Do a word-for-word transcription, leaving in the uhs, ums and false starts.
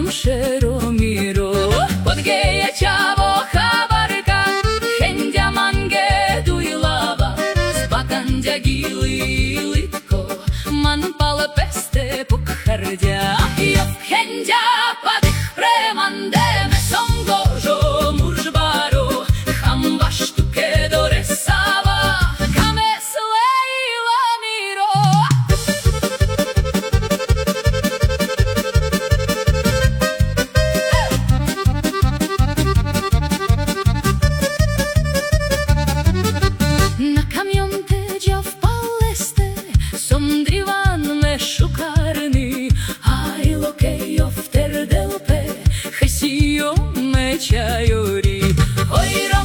dușero miro podgeia chavo khabarka hendia mange duilava spakandia gilitko man pala peste pukhardia yo hendia padih premande me songo jo murjbaro khambashtu ke dore sava kame sleila miro na kamion te dział w paleste somdrivan me shukarni ai lokejo v terdelpe hesio me chayori oi